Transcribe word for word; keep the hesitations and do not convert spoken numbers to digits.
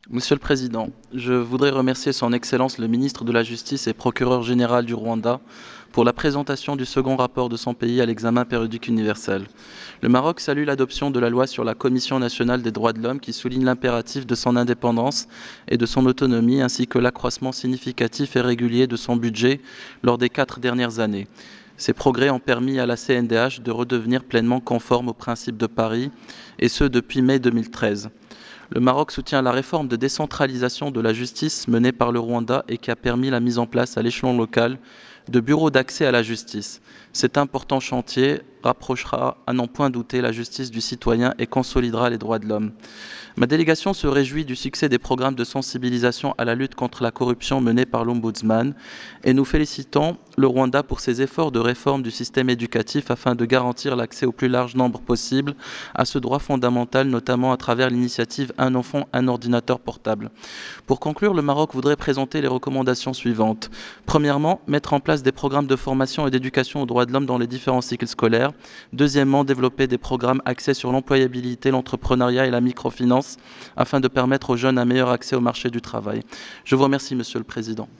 Monsieur le Président, je voudrais remercier Son Excellence le ministre de la Justice et procureur général du Rwanda pour la présentation du second rapport de son pays à l'examen périodique universel. Le Maroc salue l'adoption de la loi sur la Commission nationale des droits de l'homme qui souligne l'impératif de son indépendance et de son autonomie ainsi que l'accroissement significatif et régulier de son budget lors des quatre dernières années. Ces progrès ont permis à la C N D H de redevenir pleinement conforme aux principes de Paris, et ce depuis mai deux mille treize. Le Maroc soutient la réforme de décentralisation de la justice menée par le Rwanda et qui a permis la mise en place à l'échelon local de bureaux d'accès à la justice. Cet important chantier rapprochera, à n'en point douter, la justice du citoyen et consolidera les droits de l'homme. Ma délégation se réjouit du succès des programmes de sensibilisation à la lutte contre la corruption menés par l'Ombudsman et nous félicitons le Rwanda pour ses efforts de réforme du système éducatif afin de garantir l'accès au plus large nombre possible à ce droit fondamental, notamment à travers l'initiative Un enfant, un ordinateur portable. Pour conclure, le Maroc voudrait présenter les recommandations suivantes. Premièrement, mettre en place des programmes de formation et d'éducation aux droits de l'homme dans les différents cycles scolaires. Deuxièmement, développer des programmes axés sur l'employabilité, l'entrepreneuriat et la microfinance afin de permettre aux jeunes un meilleur accès au marché du travail. Je vous remercie, Monsieur le Président.